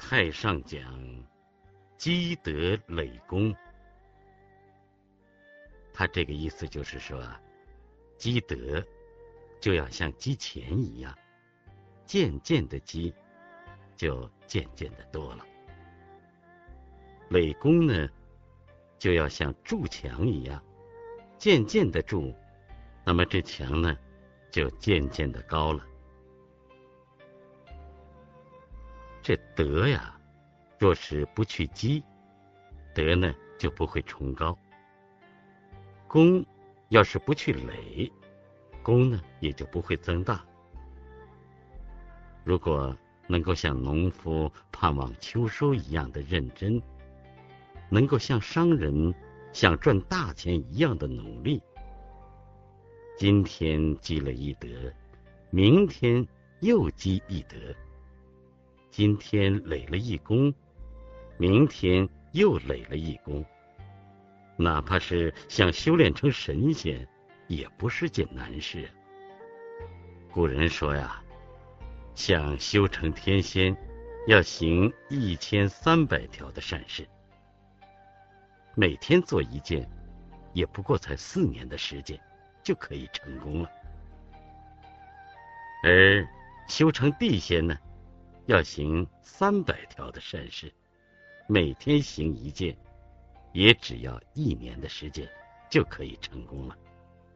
太上讲积德累功。他这个意思就是说，积德就要像积钱一样，渐渐的积，就渐渐的多了。累功呢，就要像筑墙一样，渐渐的筑，那么这墙呢，就渐渐的高了。这德呀，若是不去积，德呢就不会崇高；功要是不去累，功呢也就不会增大。如果能够像农夫盼望秋收一样的认真，能够像商人想赚大钱一样的努力，今天积了一德，明天又积一德，今天累了一功，明天又累了一功，哪怕是想修炼成神仙，也不是件难事。古人说呀，想修成天仙，要行1300条的善事，每天做一件，也不过才4年的时间，就可以成功了。而修成地仙呢，要行300条的善事，每天行一件，也只要1年的时间，就可以成功了。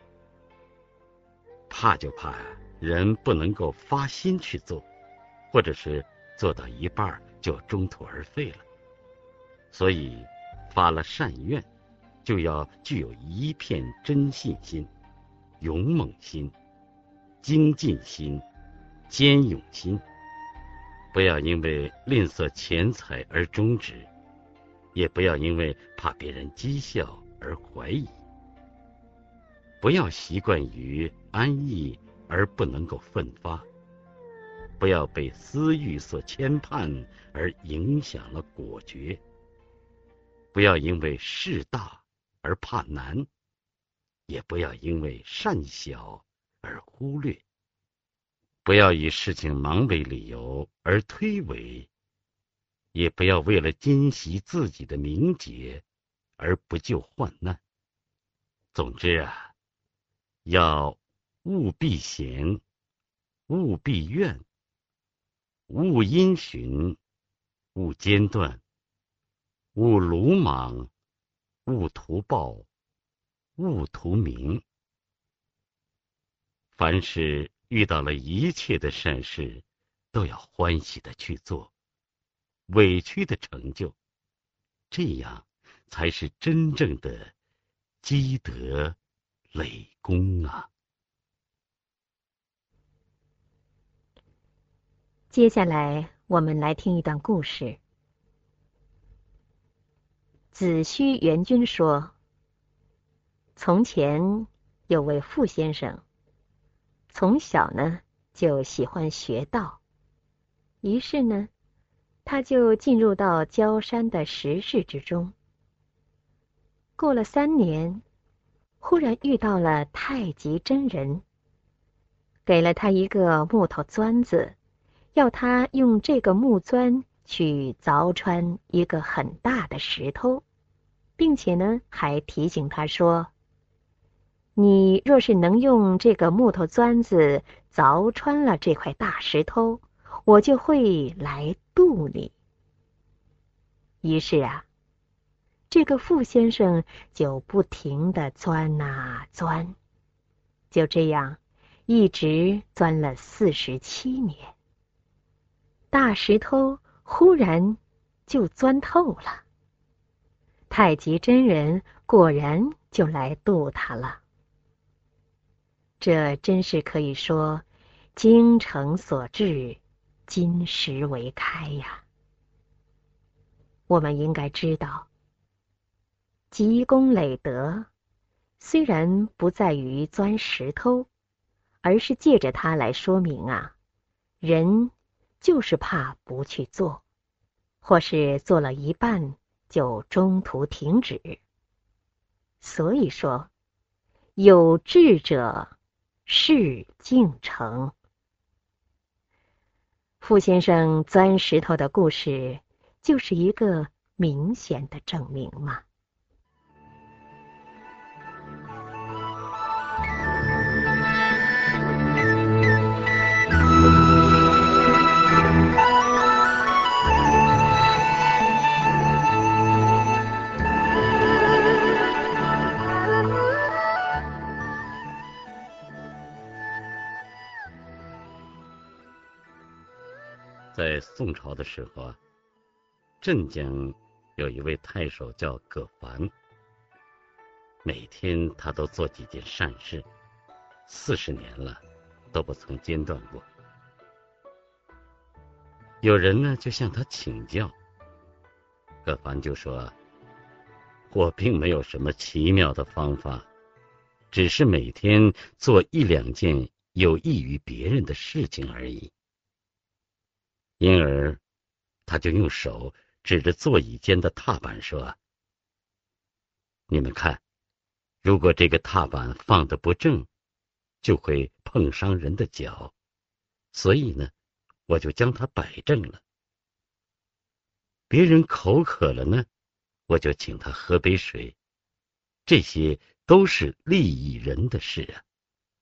怕就怕人不能够发心去做，或者是做到一半就中途而废了。所以发了善愿，就要具有一片真信心、勇猛心、精进心、坚勇心，不要因为吝啬钱财而终止，也不要因为怕别人讥笑而怀疑。不要习惯于安逸而不能够奋发，不要被私欲所牵绊而影响了果决，不要因为事大而怕难，也不要因为善小而忽略，不要以事情忙为理由而推诿，也不要为了珍惜自己的名节而不救患难。总之啊，要勿避嫌，勿避怨，勿因循，勿间断，勿鲁莽，勿图报，勿图名。凡是遇到了一切的善事，都要欢喜的去做，委屈的成就，这样才是真正的积德累功啊。 接下来我们来听一段故事。子虚元君说，从前有位傅先生，从小呢就喜欢学道，于是呢他就进入到焦山的石室之中。过了3年，忽然遇到了太极真人，给了他一个木头钻子，要他用这个木钻去凿穿一个很大的石头，并且呢还提醒他说，你若是能用这个木头钻子凿穿了这块大石头，我就会来渡你。于是啊，这个傅先生就不停地钻啊钻，就这样一直钻了47年。大石头忽然就钻透了，太极真人果然就来渡他了。这真是可以说精诚所至，金石为开呀。我们应该知道，积功累德虽然不在于钻石头，而是借着它来说明啊，人就是怕不去做，或是做了一半就中途停止。所以说，有志者事竟成。 傅先生钻石头的故事就是一个明显的证明嘛。 在宋朝的时候啊，镇江有一位太守叫葛凡，每天他都做几件善事，40年了都不曾间断过。有人呢就向他请教，葛凡就说：我并没有什么奇妙的方法，只是每天做1、2件有益于别人的事情而已。因而他就用手指着座椅间的踏板说：你们看，如果这个踏板放得不正，就会碰伤人的脚，所以呢，我就将它摆正了。别人口渴了呢，我就请他喝杯水，这些都是利益人的事啊。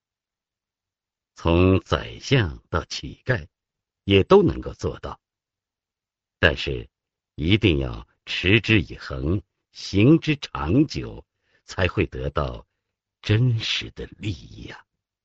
从宰相到乞丐也都能够做到，但是一定要持之以恒，行之长久，才会得到真实的利益啊。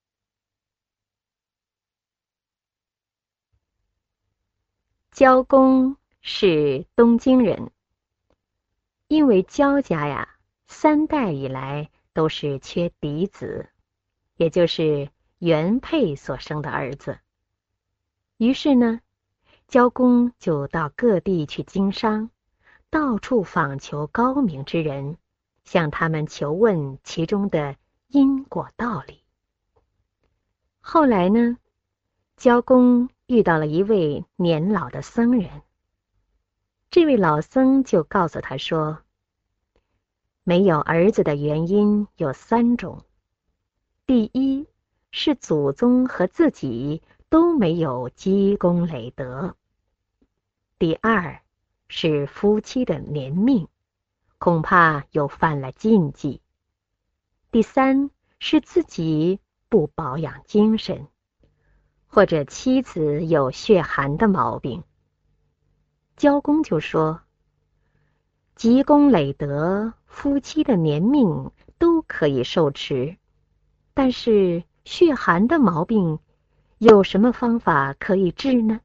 焦公是东京人，因为焦家呀3代以来都是缺嫡子，也就是原配所生的儿子。于是呢，焦公就到各地去经商，到处访求高明之人，向他们求问其中的因果道理。后来呢，焦公遇到了一位年老的僧人，这位老僧就告诉他说，没有儿子的原因有3种。第一，是祖宗和自己都没有积功累德。第二，是夫妻的年命，恐怕又犯了禁忌。第三，是自己不保养精神，或者妻子有血寒的毛病。焦公就说，积功累德，夫妻的年命都可以受持，但是血寒的毛病有什么方法可以治呢？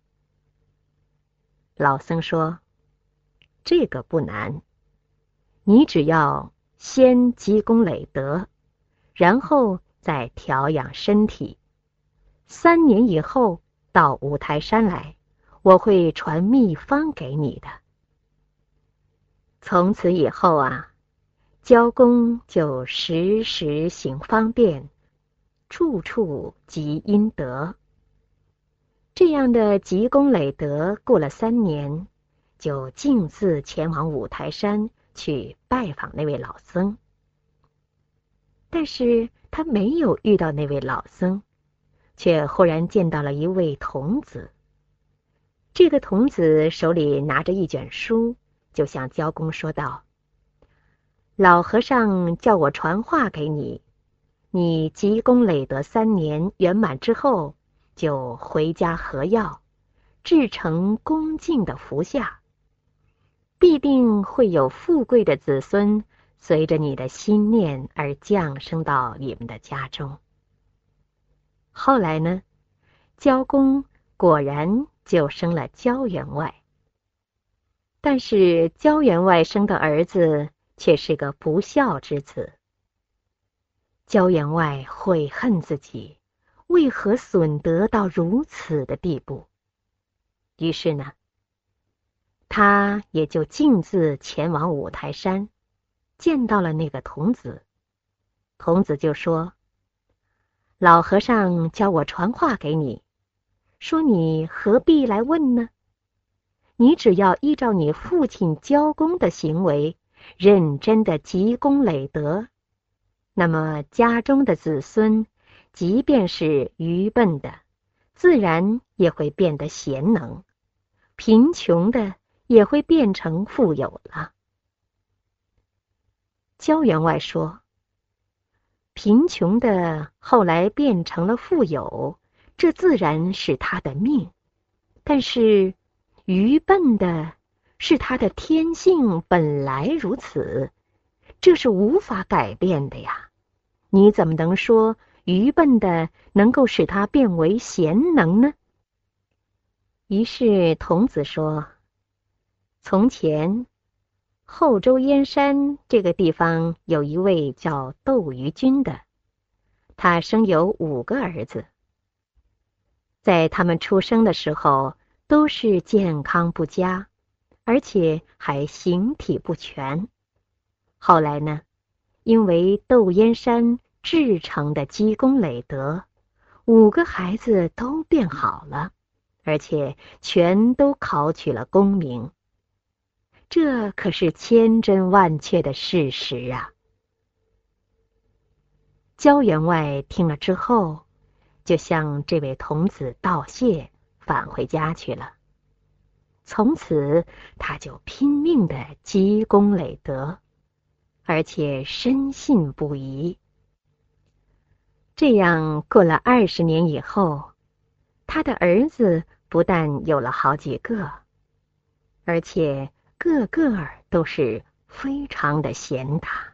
老僧说，这个不难，你只要先积功累德，然后再调养身体。3年以后到五台山来，我会传秘方给你的。从此以后啊，焦公就时时行方便，处处积阴德。这样的积功累德过了3年，就径自前往五台山去拜访那位老僧。但是他没有遇到那位老僧，却忽然见到了一位童子。这个童子手里拿着一卷书，就向焦公说道，老和尚叫我传话给你，你积功累德3年圆满之后，就回家合药，制成恭敬的服下，必定会有富贵的子孙随着你的心念而降生到你们的家中。后来呢，焦公果然就生了焦员外。但是焦员外生的儿子却是个不孝之子。焦员外悔恨自己为何损德到如此的地步，于是呢，他也就径自前往五台山，见到了那个童子。童子就说，老和尚叫我传话给你，说你何必来问呢？你只要依照你父亲焦公的行为，认真的积功累德，那么家中的子孙，即便是愚笨的，自然也会变得贤能，贫穷的也会变成富有了。焦员外说，贫穷的后来变成了富有，这自然是他的命，但是愚笨的是他的天性本来如此，这是无法改变的呀。你怎么能说愚笨的能够使他变为贤能呢？于是童子说，从前后周燕山这个地方有一位叫窦于君的，他生有5个儿子，在他们出生的时候都是健康不佳，而且还形体不全。后来呢，因为窦燕山至诚的积功累德，5个孩子都变好了，而且全都考取了功名。这可是千真万确的事实啊！焦员外听了之后，就向这位童子道谢，返回家去了。从此他就拼命的积功累德，而且深信不疑。这样过了20年以后，他的儿子不但有了好几个，而且个个都是非常的贤达。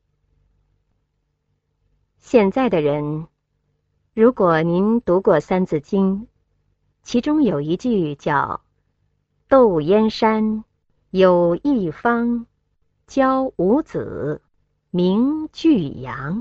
现在的人，如果您读过《三字经》，其中有一句叫窦燕山有一方，教5子，名俱扬。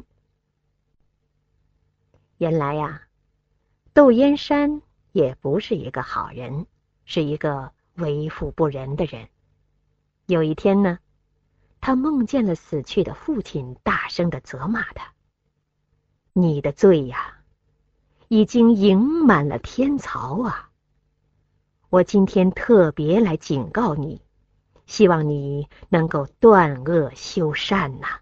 原来呀，窦燕山也不是一个好人，是一个为富不仁的人。有一天呢，他梦见了死去的父亲，大声地责骂他：你的罪呀，已经盈满了天槽啊！我今天特别来警告你，希望你能够断恶修善呐。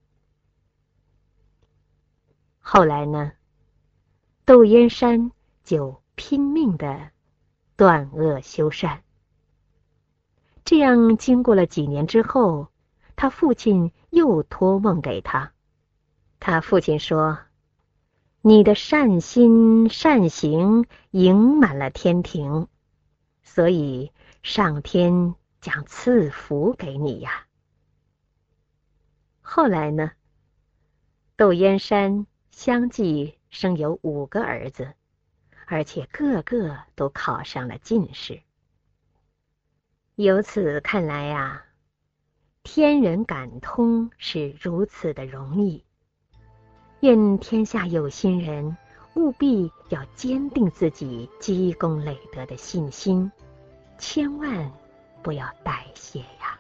后来呢，窦燕山就拼命地断恶修善。这样经过了几年之后，他父亲又托梦给他。他父亲说，你的善心善行盈满了天庭，所以上天将赐福给你呀。后来呢，窦燕山相继生有5个儿子，而且个个都考上了进士。由此看来呀，天人感通是如此的容易。愿天下有心人务必要坚定自己积功累德的信心，千万不要怠懈呀。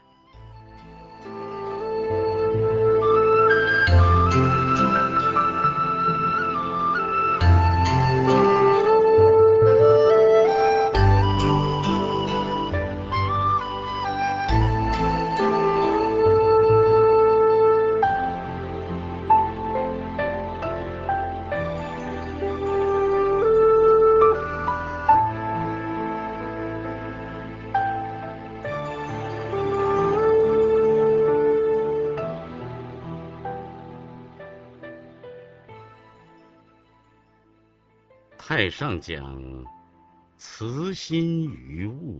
太上讲慈心于物，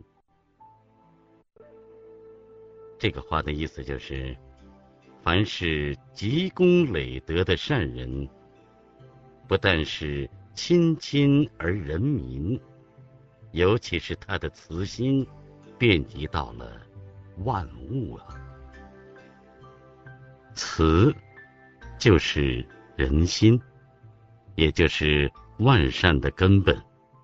这个话的意思就是，凡是积功累德的善人，不但是亲亲而仁民，尤其是他的慈心遍及到了万物啊。慈就是人心，也就是万善的根本。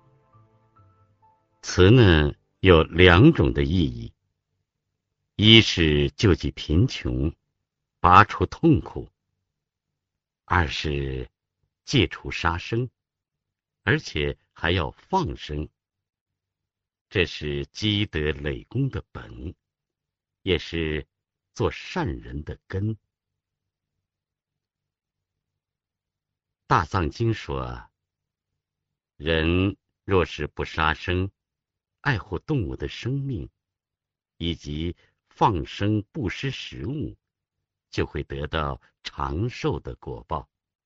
慈呢有2种的意义，一是救济贫穷，拔除痛苦；二是戒除杀生，而且还要放生。这是积德累功的本，也是做善人的根。大藏经说，人若是不杀生，爱护动物的生命，以及放生布施食物，就会得到长寿的果报。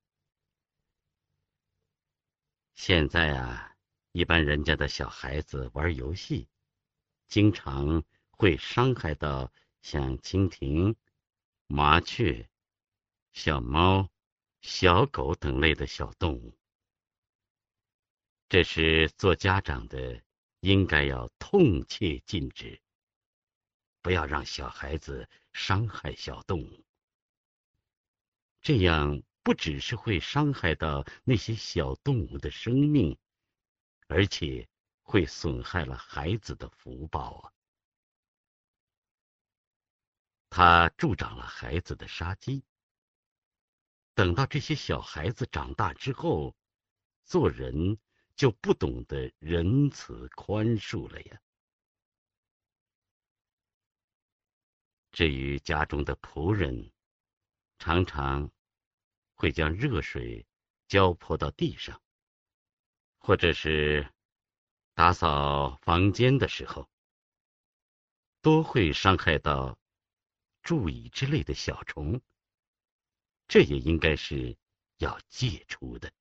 现在啊，一般人家的小孩子玩游戏，经常会伤害到像蜻蜓、麻雀、小猫、小狗等类的小动物。这是做家长的应该要痛切禁止，不要让小孩子伤害小动物。这样不只是会伤害到那些小动物的生命，而且会损害了孩子的福报啊！它助长了孩子的杀机。等到这些小孩子长大之后，做人就不懂得仁慈宽恕了呀。至于家中的仆人，常常会将热水浇泼到地上，或者是打扫房间的时候，都会伤害到蛀蚁之类的小虫，这也应该是要戒除的。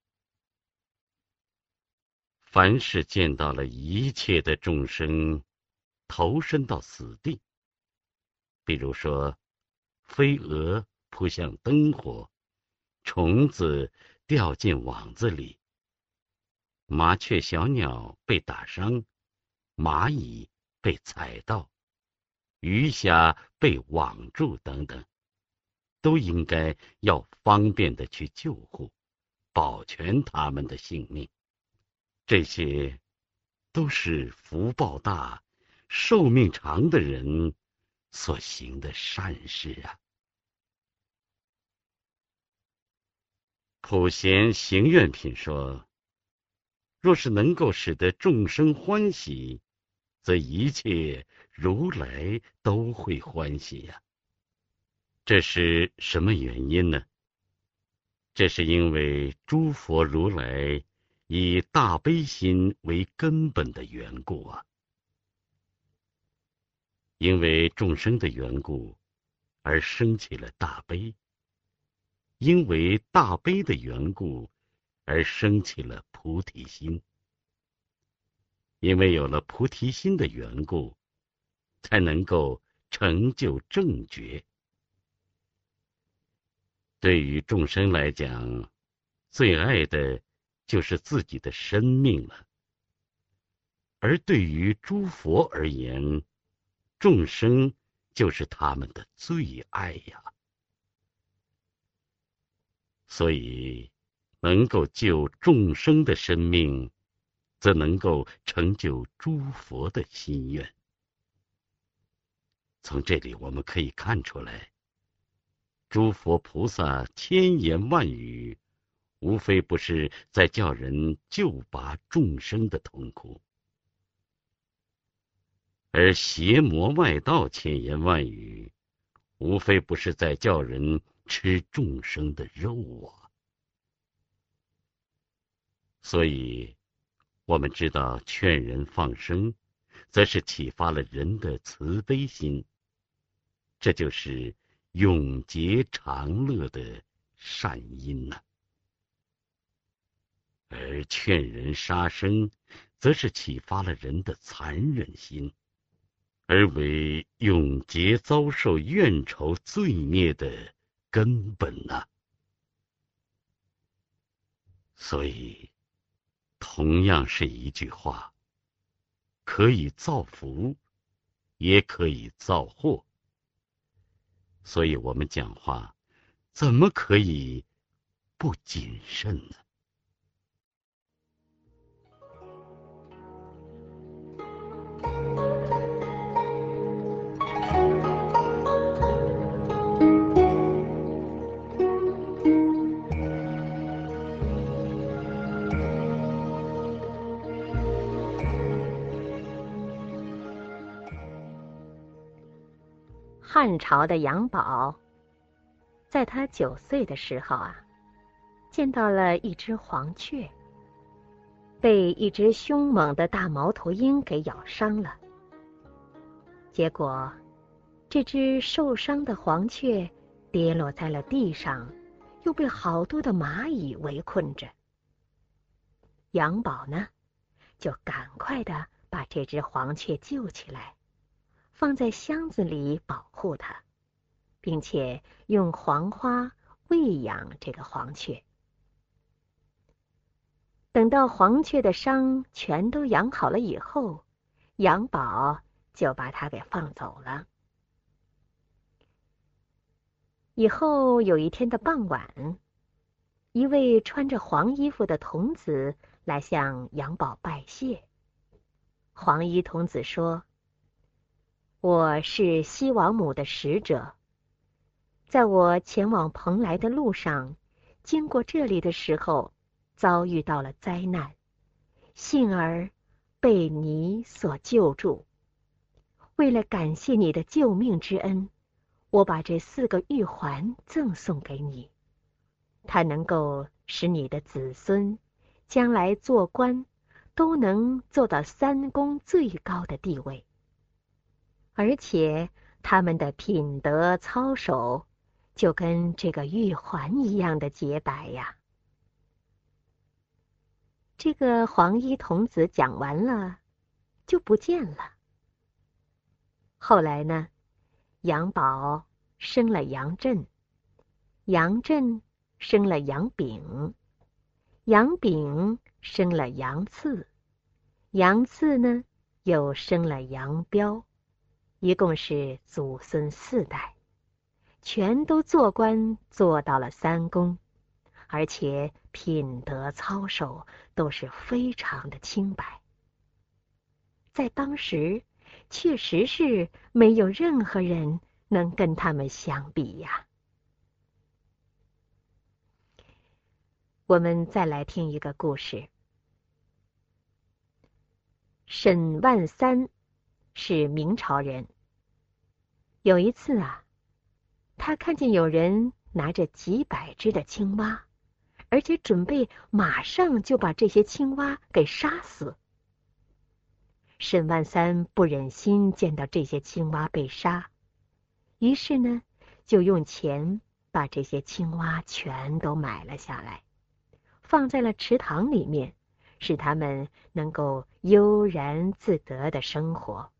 凡是见到了一切的众生投身到死地，比如说飞蛾扑向灯火，虫子掉进网子里，麻雀小鸟被打伤，蚂蚁被踩到，鱼虾被网住等等，都应该要方便的去救护，保全他们的性命。这些都是福报大、寿命长的人所行的善事啊。普贤行愿品说，若是能够使得众生欢喜，则一切如来都会欢喜呀。这是什么原因呢？这是因为诸佛如来以大悲心为根本的缘故啊。因为众生的缘故而生起了大悲，因为大悲的缘故而生起了菩提心，因为有了菩提心的缘故，才能够成就正觉。对于众生来讲，最爱的就是自己的生命了，而对于诸佛而言，众生就是他们的最爱呀。所以能够救众生的生命，则能够成就诸佛的心愿。从这里我们可以看出来，诸佛菩萨千言万语，无非不是在叫人救拔众生的痛苦，而邪魔外道千言万语，无非不是在叫人吃众生的肉啊。所以我们知道，劝人放生则是启发了人的慈悲心，这就是永结长乐的善因呐。而劝人杀生则是启发了人的残忍心，而为永劫遭受怨仇罪孽的根本呐。所以同样是一句话，可以造福，也可以造祸。所以我们讲话怎么可以不谨慎呢？ 汉朝的杨宝，在他9岁的时候啊，见到了一只黄雀， 被一只凶猛的大猫头鹰给咬伤了。结果，这只受伤的黄雀跌落在了地上，又被好多的蚂蚁围困着。杨宝呢，就赶快的把这只黄雀救起来，放在箱子里保护它，并且用黄花喂养这个黄雀。等到黄雀的伤全都养好了以后，杨宝就把它给放走了。以后有一天的傍晚，一位穿着黄衣服的童子来向杨宝拜谢。黄衣童子说：“我是西王母的使者，在我前往蓬莱的路上，经过这里的时候，遭遇到了灾难，幸而被你所救助。为了感谢你的救命之恩，我把这4个玉环赠送给你，它能够使你的子孙将来做官都能做到3公最高的地位，而且他们的品德操守就跟这个玉环一样的洁白呀。”这个黄衣童子讲完了，就不见了。后来呢，杨宝生了杨震，杨震生了杨炳，杨炳生了杨次，杨次呢又生了杨彪，一共是祖孙4代，全都做官做到了3公，而且品德操守都是非常的清白。在当时，确实是没有任何人能跟他们相比呀。我们再来听一个故事。沈万三是明朝人。有一次啊，他看见有人拿着几百只的青蛙，而且准备马上就把这些青蛙给杀死。沈万三不忍心见到这些青蛙被杀，于是呢，就用钱把这些青蛙全都买了下来，放在了池塘里面，使它们能够悠然自得的生活。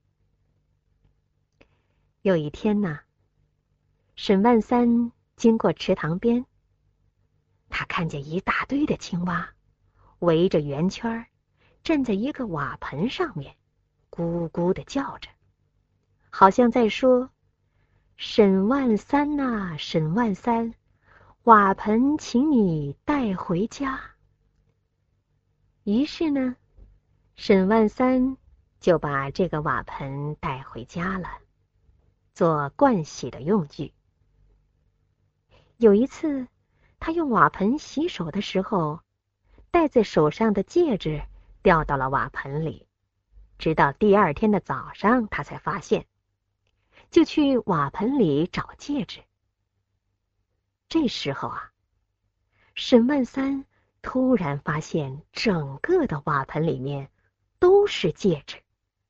有一天呢，沈万三经过池塘边，他看见一大堆的青蛙围着圆圈，站在一个瓦盆上面，咕咕地叫着，好像在说：“沈万三呐，沈万三，瓦盆请你带回家。”于是呢，沈万三就把这个瓦盆带回家了，做盥洗的用具。有一次，他用瓦盆洗手的时候，戴在手上的戒指掉到了瓦盆里，直到第2天的早上他才发现，就去瓦盆里找戒指。这时候啊，沈万三突然发现整个的瓦盆里面都是戒指。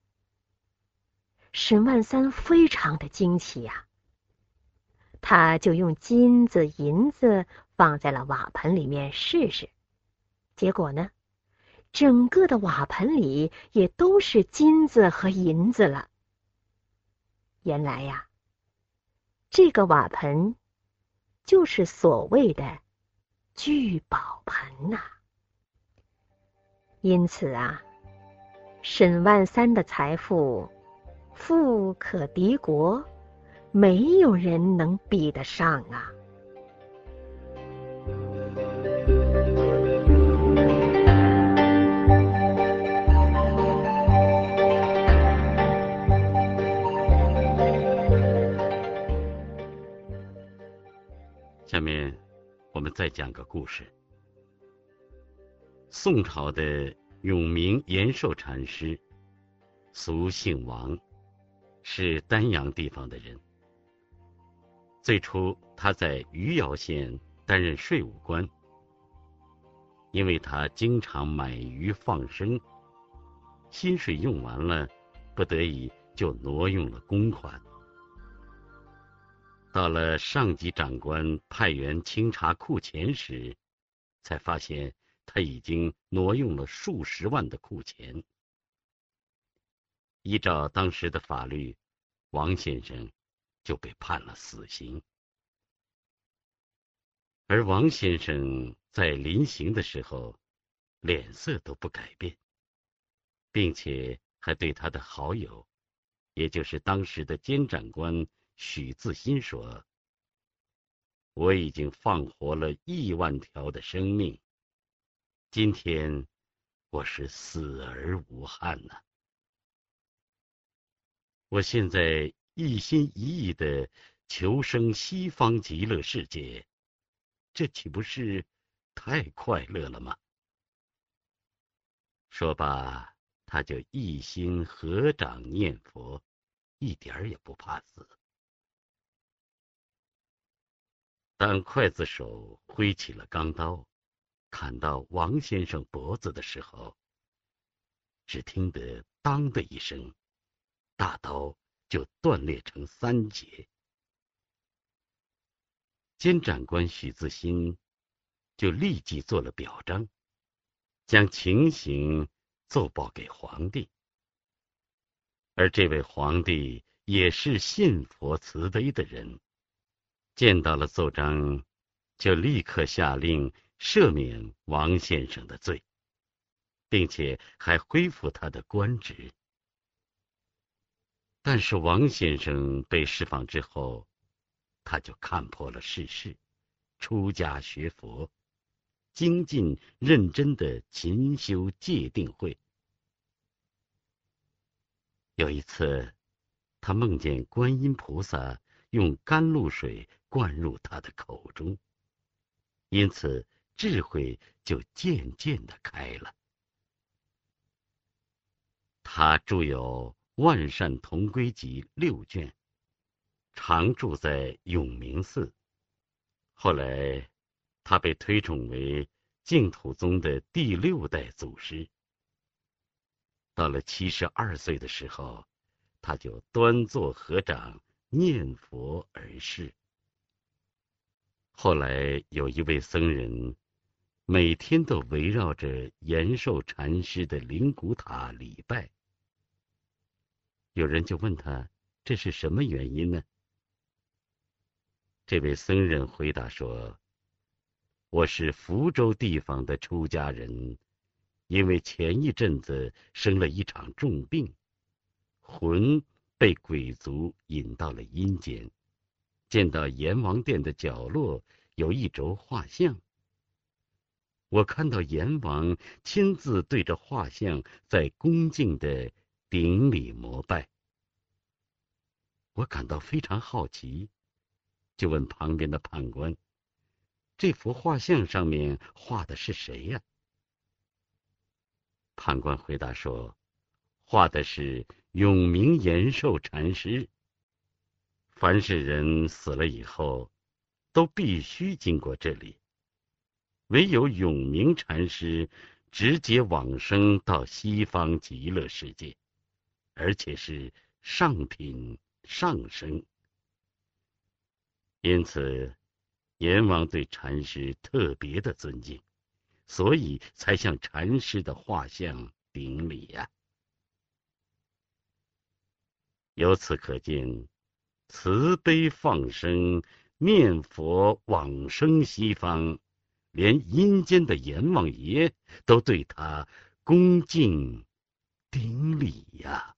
沈万三非常的惊奇呀，他就用金子、银子放在了瓦盆里面试试，结果呢，整个的瓦盆里也都是金子和银子了。原来呀，这个瓦盆就是所谓的聚宝盆呐。因此啊，沈万三的财富富可敌国，没有人能比得上啊。 下面我们再讲个故事。宋朝的永明延寿禅师，俗姓王，是丹阳地方的人。最初他在余姚县担任税务官。 因为他经常买鱼放生，薪水用完了，不得已就挪用了公款。到了上级长官派员清查库钱时，才发现他已经挪用了数十万的库钱。依照当时的法律，王先生就被判了死刑。而王先生在临刑的时候，脸色都不改变，并且还对他的好友，也就是当时的监斩官许自新说：“我已经放活了10000条的生命，今天我是死而无憾呐。我现在一心一意地求生西方极乐世界，这岂不是太快乐了吗？”说罢，他就一心合掌念佛，一点儿也不怕死。当刽子手挥起了钢刀，砍到王先生脖子的时候，只听得当的一声，大刀就断裂成3截。监斩官许自新就立即做了表彰，将情形奏报给皇帝。而这位皇帝也是信佛慈悲的人，见到了奏章，就立刻下令赦免王先生的罪，并且还恢复他的官职。但是王先生被释放之后，他就看破了世事，出家学佛，精进认真的勤修戒定慧。有一次，他梦见观音菩萨用甘露水灌入他的口中，因此智慧就渐渐地开了。他著有《万善同归集》6卷，常住在永明寺。后来，他被推崇为净土宗的第6代祖师。到了72岁的时候，他就端坐合掌念佛而逝。后来有一位僧人，每天都围绕着延寿禅师的灵骨塔礼拜。有人就问他，这是什么原因呢？这位僧人回答说：“我是福州地方的出家人，因为前一阵子生了一场重病，魂被鬼族引到了阴间，见到阎王殿的角落有一轴画像。我看到阎王亲自对着画像在恭敬地顶礼膜拜，我感到非常好奇，就问旁边的判官，这幅画像上面画的是谁呀？判官回答说，画的是永明延寿禅师。凡是人死了以后，都必须经过这里，唯有永明禅师直接往生到西方极乐世界，而且是上品上生。因此阎王对禅师特别的尊敬，所以才向禅师的画像顶礼呀。由此可见，慈悲放生、念佛往生西方，连阴间的阎王爷都对他恭敬顶礼呀。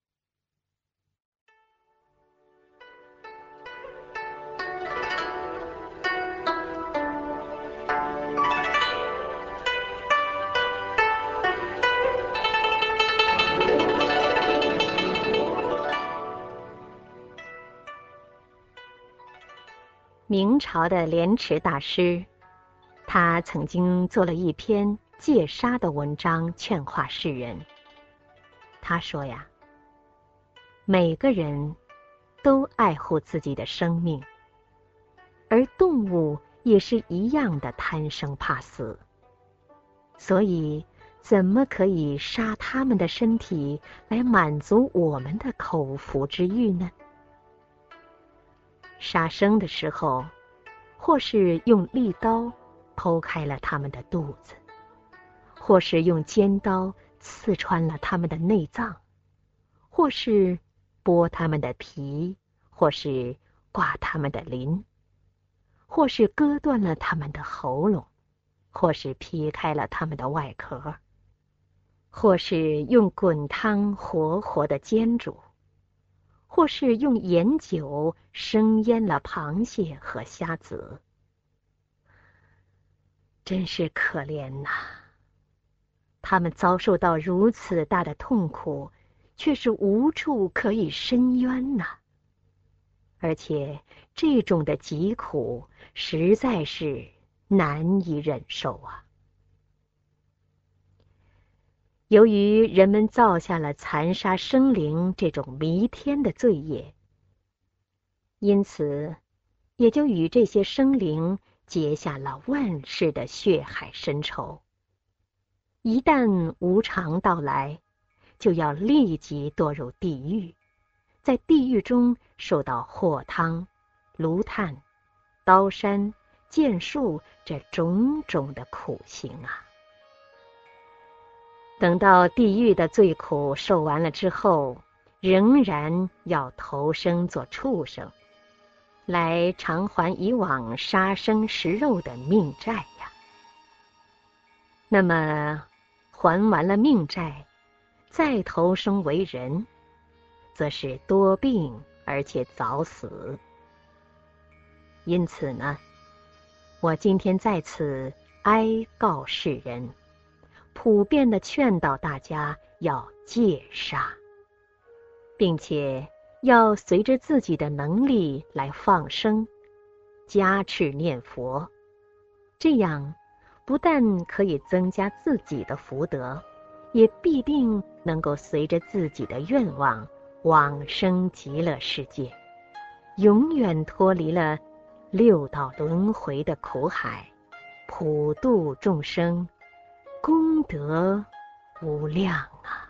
明朝的莲池大师，他曾经做了一篇戒杀的文章，劝化世人。他说呀，每个人都爱护自己的生命，而动物也是一样的贪生怕死。 所以怎么可以杀他们的身体来满足我们的口腹之欲呢？杀生的时候，或是用利刀剖开了他们的肚子，或是用尖刀刺穿了他们的内脏，或是剥他们的皮，或是刮他们的鳞，或是割断了他们的喉咙，或是劈开了他们的外壳，或是用滚汤活活的煎煮，或是用盐酒生腌了螃蟹和虾子。真是可怜呐！他们遭受到如此大的痛苦，却是无处可以伸冤呐。而且这种的疾苦实在是难以忍受啊。由于人们造下了残杀生灵这种弥天的罪业，因此也就与这些生灵结下了万世的血海深仇。一旦无常到来，就要立即堕入地狱，在地狱中受到火汤、炉炭、刀山、剑术这种种的苦刑啊。等到地狱的罪苦受完了之后，仍然要投生做畜生，来偿还以往杀生食肉的命债呀。那么还完了命债，再投生为人，则是多病而且早死。因此呢，我今天在此哀告世人，普遍地劝导大家要戒杀，并且要随着自己的能力来放生、加持念佛，这样不但可以增加自己的福德，也必定能够随着自己的愿望往生极乐世界，永远脱离了六道轮回的苦海，普度众生，功德无量啊！